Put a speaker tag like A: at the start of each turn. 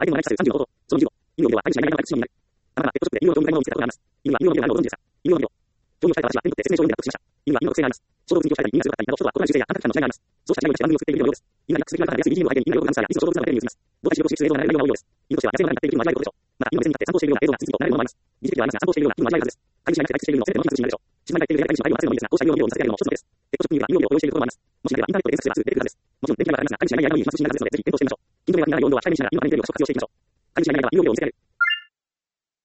A: 相手の内数30のこと、その20、犬の色は相手しない内の内数になる。あなたはペットショップで犬の色を見つけたことがあります。犬は犬の色をご存知ですか？犬の色。共有された私は手に取って説明書を読んで納得しました。犬は犬の特性があります。小動物に共有されたり、みんな強かったりなど、人とは異なる習性や感覚間の違いがあります。そうした違いをして番組を作っているようです。犬が薬がかかりやすい BGM を背景に犬がよく感じたら、いつも小動物などで手に移ります。動体視力を支出映像が流れるような内容です。犬としては野生の中になっている犬の味わいことでしょう。また、犬の目線に立って散歩しているような映像が次々と流れるものもあります。疑似的ではありますが、散歩しているような犬の味わいはずです。飼い主がいなくて外出している犬の全ての真実になるでしょう。静まり返っているやり飼い主の愛を集めるのもいいですが、こうした犬の色を見させてやるのも一つの手です。ペットショップには犬の色を用意しているところもあります。もしあればインターネットで検索すればすぐ出てくるはずです。もちろん電気代はかかりますが、飼い主がいない間に密集しながらですので、ぜひ検討してみましょう。近所迷惑にならない温度は近い飯なら犬の前に出るを測定をしていきましょう。飼い主がいない間は犬の色を見せられる。